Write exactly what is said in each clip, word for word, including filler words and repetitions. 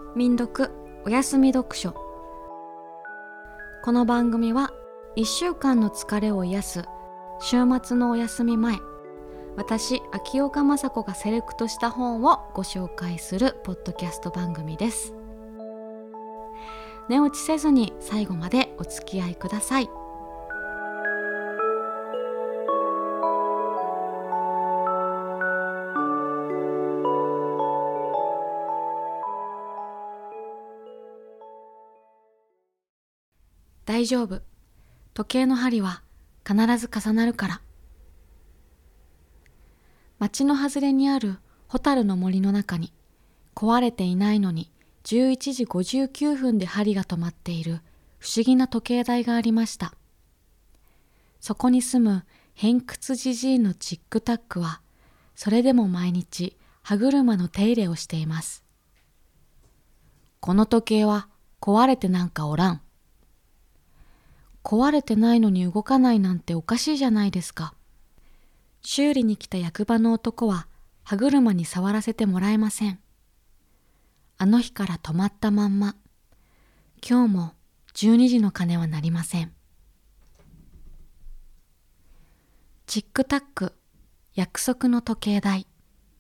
民読おやすみ読書。この番組はいっしゅうかんの疲れを癒す週末のお休み前、私秋岡雅子がセレクトした本をご紹介するポッドキャスト番組です。寝落ちせずに最後までお付き合いください。大丈夫。時計の針は必ず重なるから。町の外れにあるホタルの森の中に、壊れていないのにじゅういちじごじゅうきゅうふんで針が止まっている不思議な時計台がありました。そこに住む偏屈じじいのチックタックは、それでも毎日歯車の手入れをしています。この時計は壊れてなんかおらん。壊れてないのに動かないなんておかしいじゃないですか。修理に来た役場の男は歯車に触らせてもらえません。あの日から止まったまんま。今日もじゅうにじの鐘は鳴りません。チックタック、約束の時計台。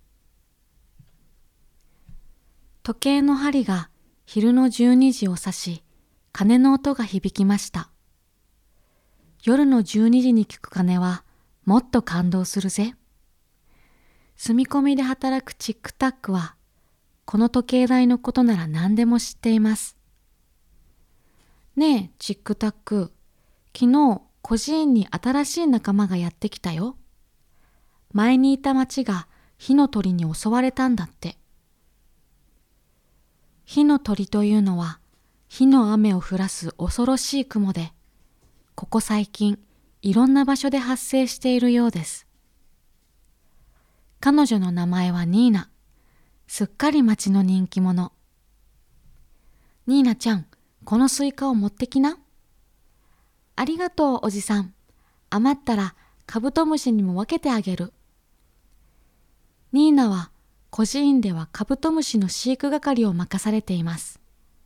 時計の針が昼のじゅうにじを指し、鐘の音が響きました。夜のじゅうにじに聞く鐘はもっと感動するぜ。住み込みで働くチックタックは、この時計台のことなら何でも知っています。ねえ、チックタック、昨日孤児院に新しい仲間がやってきたよ。前にいた町が火の鳥に襲われたんだって。火の鳥というのは、火の雨を降らす恐ろしい雲で、ここ最近いろんな場所で発生しているようです。彼女の名前はニーナ。すっかり町の人気者。ニーナちゃん、このスイカを持ってきな。ありがとう、おじさん。余ったらカブトムシにも分けてあげる。ニーナは孤児院ではカブトムシの飼育係を任されています。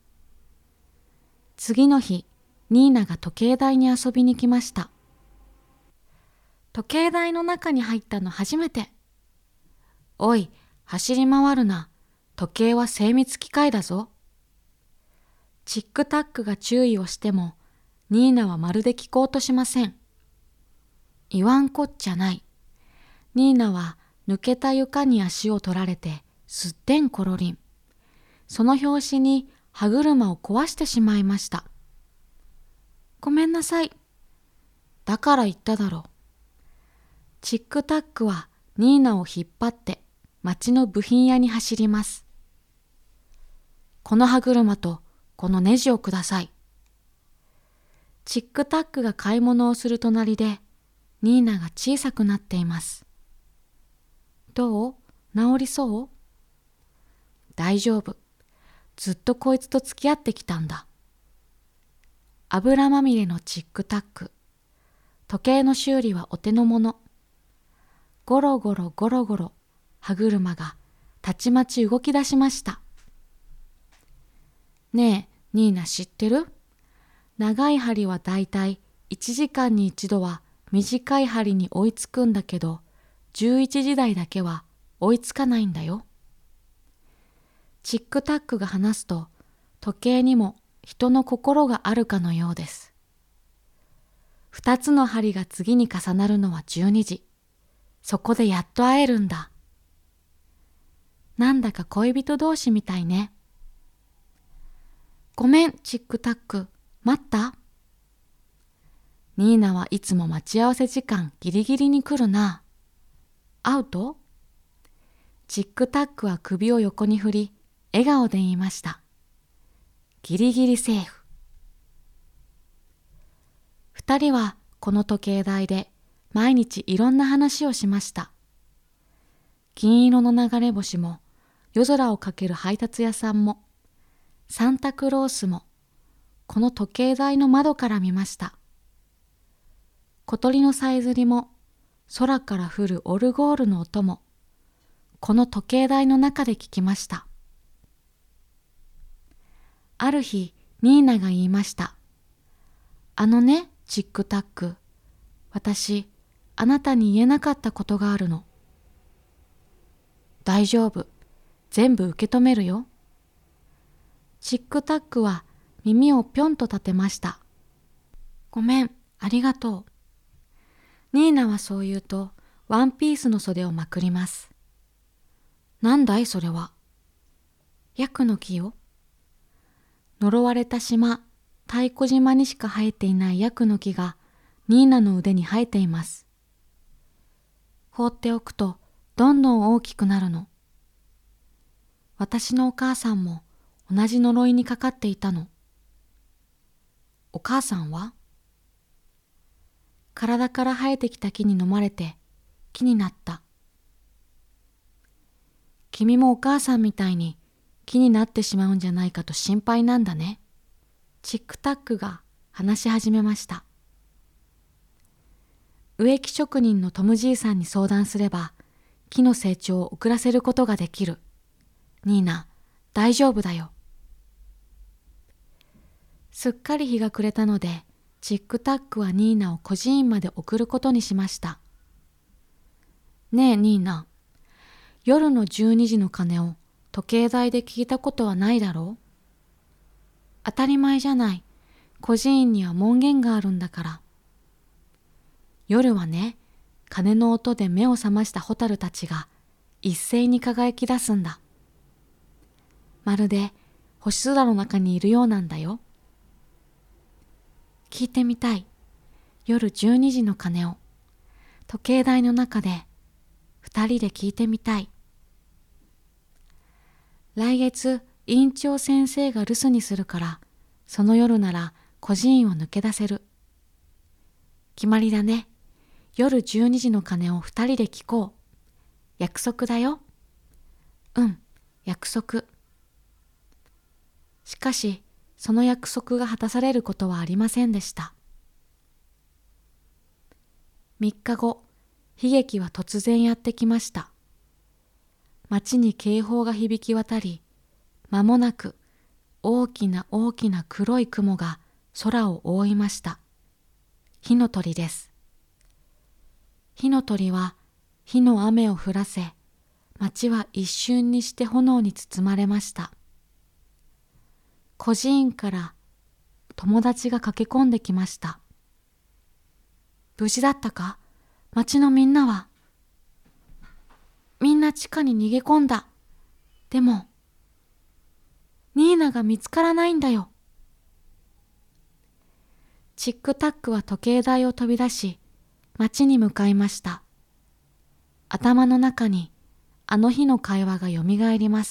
次の日、ニーナが時計台に遊びに来ました。時計台の中に入ったの初めて。おい、走り回るな。時計は精密機械だぞ。チックタックが注意をしても、ニーナはまるで聞こうとしません。言わんこっちゃない。ニーナは抜けた床に足を取られて、すってんころりん。その拍子に歯車を壊してしまいました。ごめんなさい。だから言っただろう。チックタックはニーナを引っ張って町の部品屋に走ります。この歯車とこのネジをください。チックタックが買い物をする隣でニーナが小さくなっています。どう？治りそう？大丈夫。ずっとこいつと付き合ってきたんだ。油まみれのチックタック。時計の修理はお手の物。ゴロゴロゴロゴロ歯車がたちまち動き出しました。ねえ、ニーナ知ってる？長い針はだいたいいちじかんに一度は短い針に追いつくんだけど、じゅういちじ台だけは追いつかないんだよ。チックタックが話すと、時計にも人の心があるかのようです。二つの針が次に重なるのはじゅうにじ。そこでやっと会えるんだ。なんだか恋人同士みたいね。ごめん、チックタック。待った？ニーナはいつも待ち合わせ時間ギリギリに来るな。会うと？チックタックは首を横に振り、笑顔で言いました。ギリギリセーフ。二人はこの時計台で毎日いろんな話をしました。金色の流れ星も、夜空をかける配達屋さんも、サンタクロースも、この時計台の窓から見ました。小鳥のさえずりも、空から降るオルゴールの音も、この時計台の中で聞きました。 ある日、ニーナが言いました。あのね、チックタック。私、あなたに言えなかったことがあるの。大丈夫。全部受け止めるよ。チックタックは耳をぴょんと立てました。ごめん、ありがとう。ニーナはそう言うと、ワンピースの袖をまくります。なんだいそれは。ヤクの木よ。呪われた島、太鼓島にしか生えていないヤクの木がニーナの腕に生えています。放っておくとどんどん大きくなるの。私のお母さんも同じ呪いにかかっていたの。お母さんは？体から生えてきた木に飲まれて木になった。君もお母さんみたいに木になってしまうんじゃないかと心配なんだね。チックタックが話し始めました。植木職人のトムじいさんに相談すれば木の成長を遅らせることができる。ニーナ、大丈夫だよ。すっかり日が暮れたので、チックタックはニーナを孤児院まで送ることにしました。ねえニーナ、夜のじゅうにじの鐘を時計台で聞いたことはないだろう？当たり前じゃない。孤児院には門限があるんだから。夜はね、鐘の音で目を覚ましたホタルたちが一斉に輝き出すんだ。まるで星空の中にいるようなんだよ。聞いてみたい。夜じゅうにじの鐘を時計台の中で二人で聞いてみたい。来月院長先生が留守にするから、その夜なら孤児院を抜け出せる。決まりだね。夜じゅうにじの鐘を二人で聞こう。約束だよ。うん、約束。しかし、その約束が果たされることはありませんでした。三日後、悲劇は突然やってきました。町に警報が響き渡り、間もなく大きな大きな黒い雲が空を覆いました。火の鳥です。火の鳥は火の雨を降らせ、町は一瞬にして炎に包まれました。孤児院から友達が駆け込んできました。無事だったか？町のみんなは？みんな地下に逃げ込んだ。でも、ニーナが見つからないんだよ。チックタックは時計台を飛び出し、町に向かいました。頭の中にあの日の会話がよみがえります。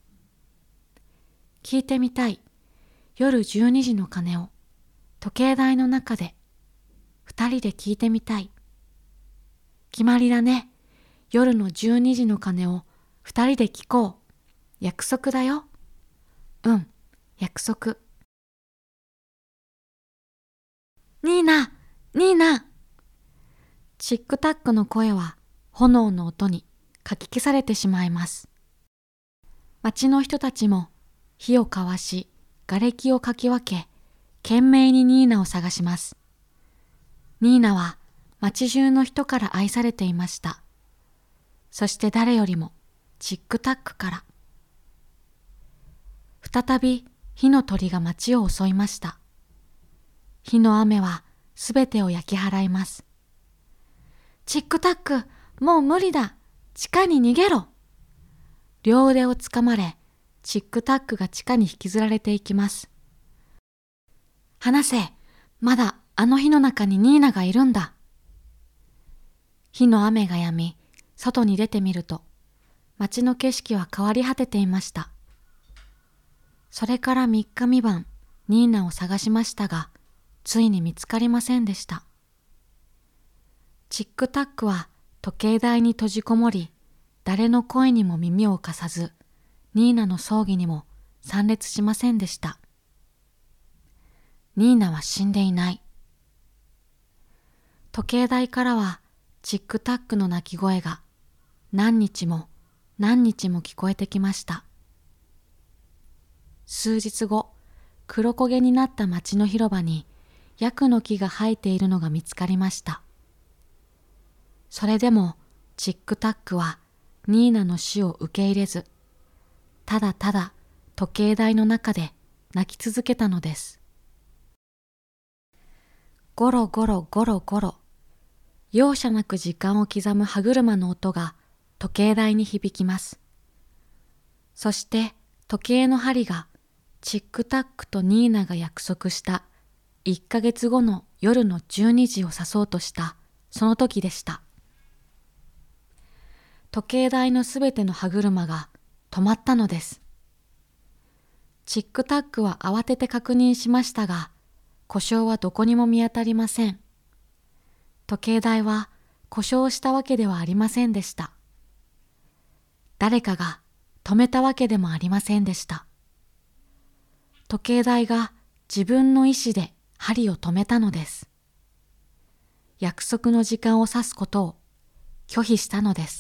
聞いてみたい。夜じゅうにじの鐘を時計台の中で二人で聞いてみたい。決まりだね。夜のじゅうにじの鐘を二人で聞こう。約束だよ。うん、約束。ニーナ、ニーナ。チックタックの声は炎の音にかき消されてしまいます。町の人たちも火を交わし、瓦礫をかき分け、懸命にニーナを探します。ニーナは町中の人から愛されていました。そして誰よりもチックタックから。再び火の鳥が町を襲いました。火の雨はすべてを焼き払います。チックタック、もう無理だ。地下に逃げろ。両腕をつかまれ、チックタックが地下に引きずられていきます。離せ。まだあの火の中にニーナがいるんだ。火の雨が止み、外に出てみると、街の景色は変わり果てていました。それから三日三晩、ニーナを探しましたが、ついに見つかりませんでした。チックタックは時計台に閉じこもり、誰の声にも耳を貸さず、ニーナの葬儀にも参列しませんでした。ニーナは死んでいない。時計台からはチックタックの鳴き声が何日も何日も聞こえてきました。数日後、 黒焦げになった町の広場にヤクの木が生えているのが見つかりました。それでもチックタックはニーナの死を受け入れず、ただただ時計台の中で泣き続けたのです。ゴロゴロゴロゴロ、容赦なく時間を刻む歯車の音が時計台に響きます。そして時計の針がチックタックとニーナが約束したいっかげつごの夜のじゅうにじを指そうとしたその時でした。時計台のすべての歯車が止まったのです。チックタックは慌てて確認しましたが、故障はどこにも見当たりません。時計台は故障したわけではありませんでした。誰かが止めたわけでもありませんでした。時計台が自分の意志で針を止めたのです。約束の時間を指すことを拒否したのです。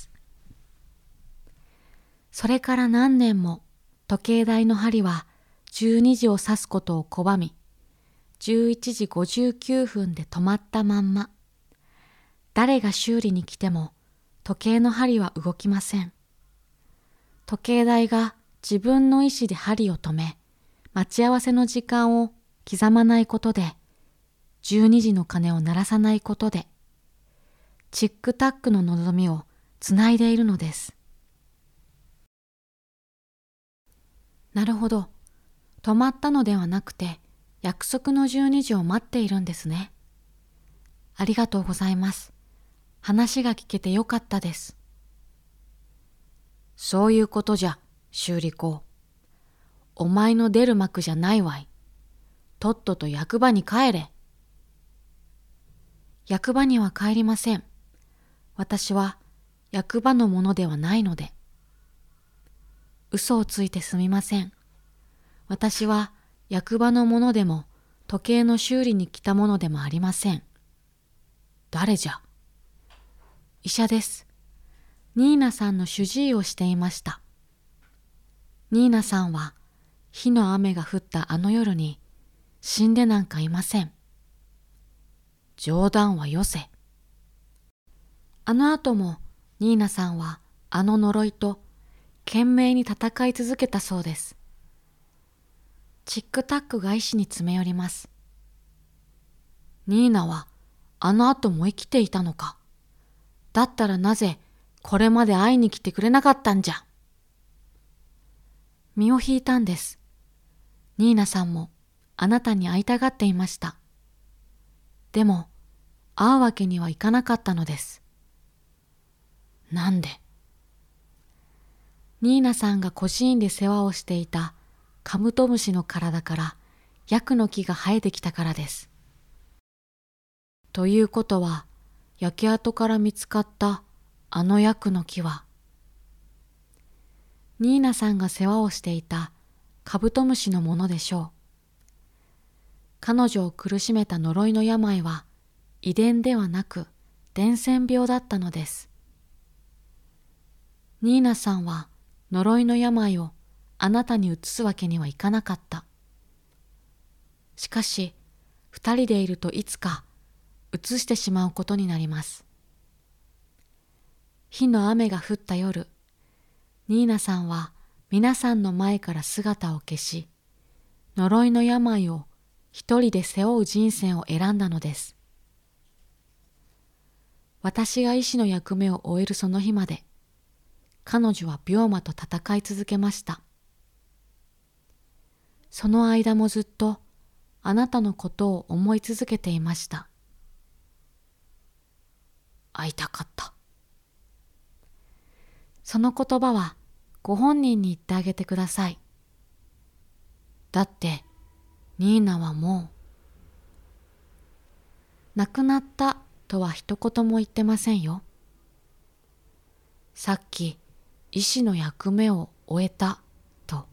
それから何年も時計台の針はじゅうにじを指すことを拒み、じゅういちじごじゅうきゅうふんで止まったまんま。誰が修理に来ても時計の針は動きません。時計台が自分の意志で針を止め、待ち合わせの時間を刻まないことで、じゅうにじの鐘を鳴らさないことで、チックタックの望みをつないでいるのです。なるほど。止まったのではなくて、約束のじゅうにじを待っているんですね。ありがとうございます。話が聞けてよかったです。そういうことじゃ、修理工。お前の出る幕じゃないわい。とっとと役場に帰れ。役場には帰りません。私は役場のものではないので。嘘をついてすみません。私は役場のものでも時計の修理に来たものでもありません。誰じゃ？医者です。ニーナさんの主治医をしていました。ニーナさんは火の雨が降ったあの夜に死んでなんかいません。冗談はよせ。あの後もニーナさんはあの呪いと懸命に戦い続けたそうです。チックタックが医師に詰め寄ります。ニーナはあの後も生きていたのか。だったらなぜこれまで会いに来てくれなかったんじゃ。身を引いたんです。ニーナさんもあなたに会いたがっていました。でも会うわけにはいかなかったのです。なんで？ニーナさんが孤児院で世話をしていたカブトムシの体からヤクの木が生えてきたからです。ということは、焼け跡から見つかったあのヤクの木は、ニーナさんが世話をしていたカブトムシのものでしょう。彼女を苦しめた呪いの病は遺伝ではなく伝染病だったのです。ニーナさんは呪いの病をあなたに移すわけにはいかなかった。しかし、二人でいるといつか移してしまうことになります。火の雨が降った夜、ニーナさんは皆さんの前から姿を消し、呪いの病を一人で背負う人生を選んだのです。私が医師の役目を終えるその日まで、彼女は病魔と戦い続けました。その間もずっとあなたのことを思い続けていました。会いたかった。その言葉はご本人に言ってあげてください。だってニーナはもう亡くなったとは一言も言ってませんよ。さっき医師の役目を終えたと。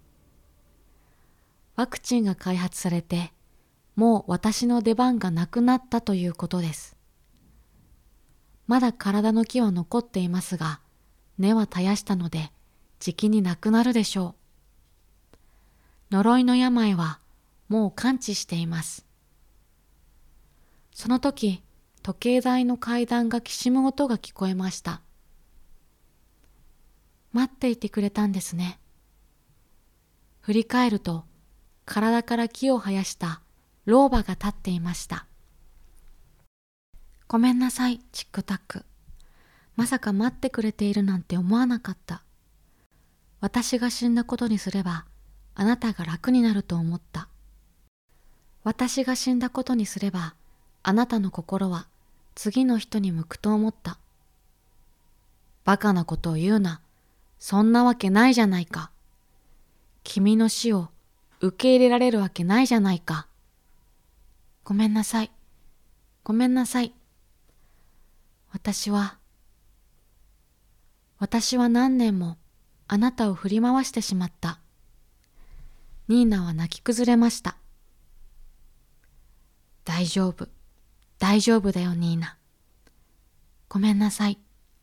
ワクチンが開発されてもう私の出番がなくなったということです。まだ体の木は残っていますが、根は絶やしたので、じきになくなるでしょう。呪いの病はもう完治しています。その時、時計台の階段がきしむ音が聞こえました。待っていてくれたんですね。振り返ると、体から木を生やした老婆が立っていました。ごめんなさい、チックタック。まさか待ってくれているなんて思わなかった。私が死んだことにすれば、あなたが楽になると思った。私が死んだことにすれば、あなたの心は次の人に向くと思った。バカなことを言うな。そんなわけないじゃないか。君の死を受け入れられるわけないじゃないか。ごめんなさい。ごめんなさい。私は、私は何年もあなたを振り回してしまった。ニーナは泣き崩れました。大丈夫、大丈夫だよニーナ。ごめんなさい。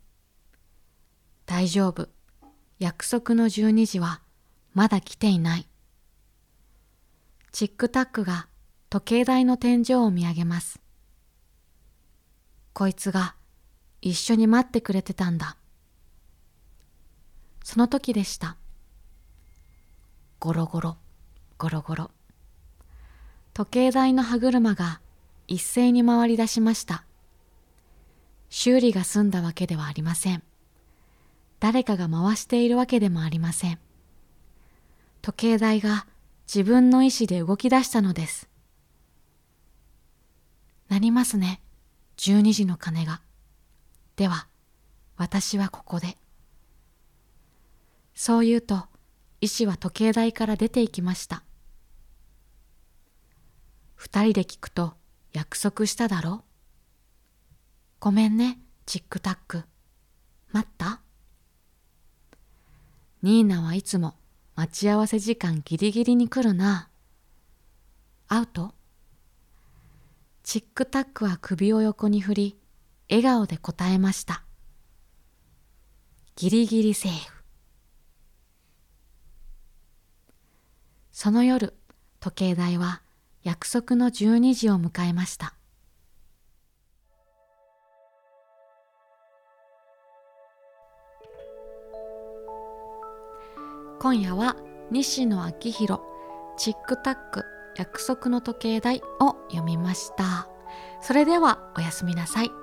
大丈夫、約束のじゅうにじはまだ来ていない。チックタックが時計台の天井を見上げます。こいつが一緒に待ってくれてたんだ。その時でした。ゴロゴロ、ゴロゴロ。時計台の歯車が一斉に回り出しました。修理が済んだわけではありません。誰かが回しているわけでもありません。時計台が自分の意志で動き出したのです。鳴りますね、じゅうにじの鐘が。では、私はここで。そう言うと、医師は時計台から出て行きました。二人で聞くと約束しただろ。ごめんね、チックタック。待った？ニーナはいつも待ち合わせ時間ギリギリに来るな。アウト？チックタックは首を横に振り、笑顔で答えました。ギリギリセーフ。その夜、時計台は約束のじゅうにじを迎えました。今夜は西野昭弘チックタック約束の時計台を読みました。それではおやすみなさい。